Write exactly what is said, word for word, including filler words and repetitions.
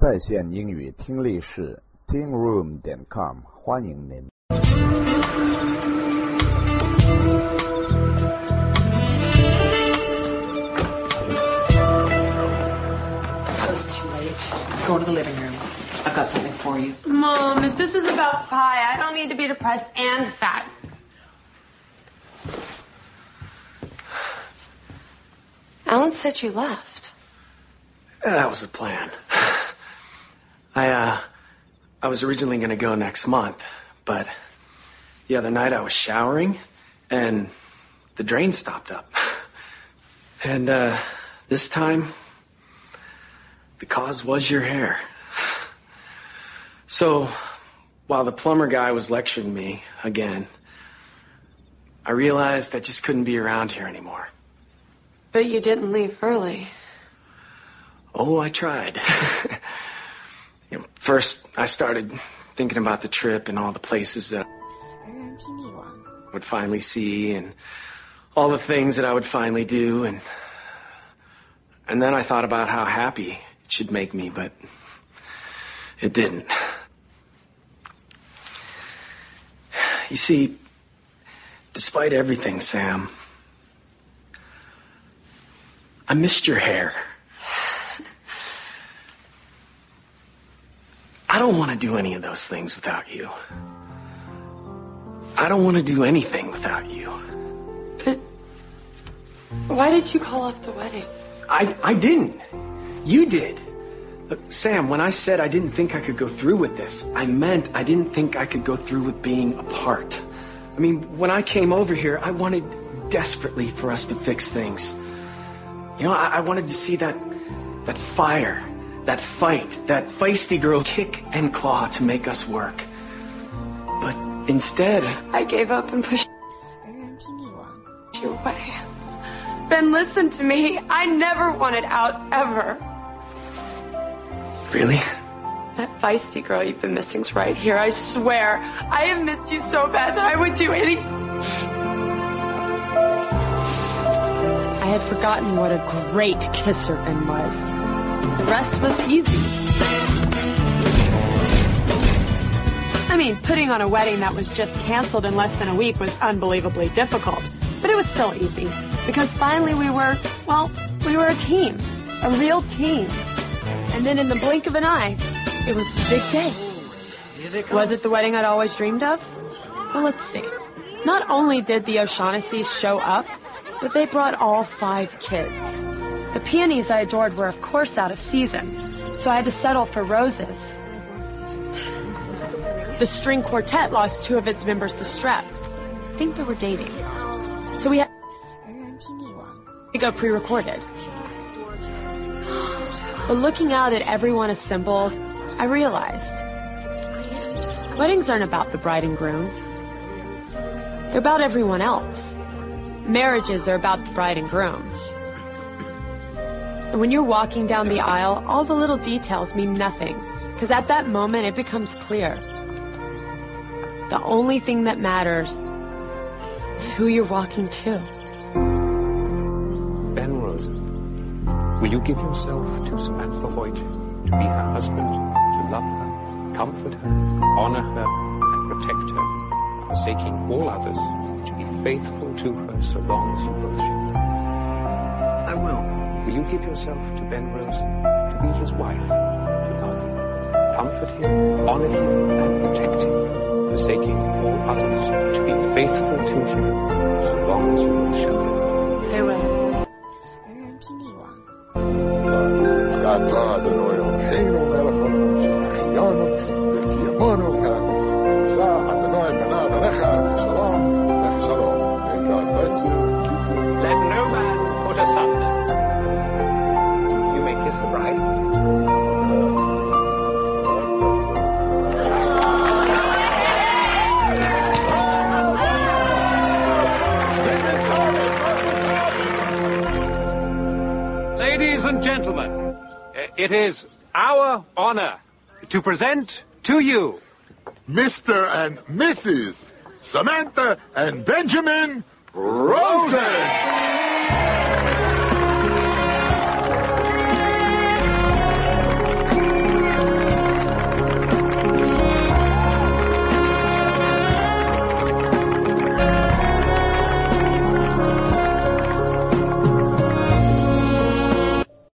在线英语听力室 teen room 点 com 欢迎您。 It's too late. Go to the living room. I've got something for you. Mom, if this is about pie, I don't need to be depressed and fat. Alan said you left. Yeah, that was the plan. I, uh, I was originally going to go next month, but the other night I was showering and the drain stopped up. And, uh, this time, the cause was your hair. So, while the plumber guy was lecturing me again, I realized I just couldn't be around here anymore. But you didn't leave early. Oh, I tried. You know, first, I started thinking about the trip and all the places that I would finally see and all the things that I would finally do. And, and then I thought about how happy it should make me, but it didn't. You see, despite everything, Sam, I missed your hair. I don't want to do any of those things without you. I don't want to do anything without you. But why did you call off the wedding? I, I didn't. You did. Look, Sam, when I said I didn't think I could go through with this, I meant I didn't think I could go through with being apart. I mean, when I came over here, I wanted desperately for us to fix things. You know, I, I wanted to see that, that fire, that fight, that feisty girl kick and claw to make us work. But instead, I gave up and pushed you away. Ben, listen to me. I never wanted out, ever. Really? That feisty girl you've been missing's right here, I swear. I have missed you so bad that I would do any... I had forgotten what a great kisser Ben was. The rest was easy. I mean, putting on a wedding that was just canceled in less than a week was unbelievably difficult. But it was still easy. Because finally we were, well, we were a team. A real team. And then in the blink of an eye, it was the big day. Was it the wedding I'd always dreamed of? Well, let's see. Not only did the O'Shaughnessy's show up, but they brought all five kids. The peonies I adored were, of course, out of season, so I had to settle for roses. The string quartet lost two of its members to strep. I think they were dating. So we had to go pre-recorded. But looking out at everyone assembled, I realized weddings aren't about the bride and groom. They're about everyone else. Marriages are about the bride and groom. And when you're walking down the aisle, all the little details mean nothing. Because at that moment, it becomes clear. The only thing that matters is who you're walking to. Ben Rosen, will you give yourself to Samantha Hoyt to be her husband, to love her, comfort her, honor her, and protect her, forsaking all others, to be faithful to her so long as you both shall? I will. Will you give yourself to Ben Rosen to be his wife, to love him, comfort him, honor him, and protect him, forsaking all others, to be faithful to him so long as you both shall live? I will. Let no man put asunder. You may kiss the bride. Ladies and gentlemen, it is our honor to present to you Mister and Missus Samantha and Benjamin Rosen.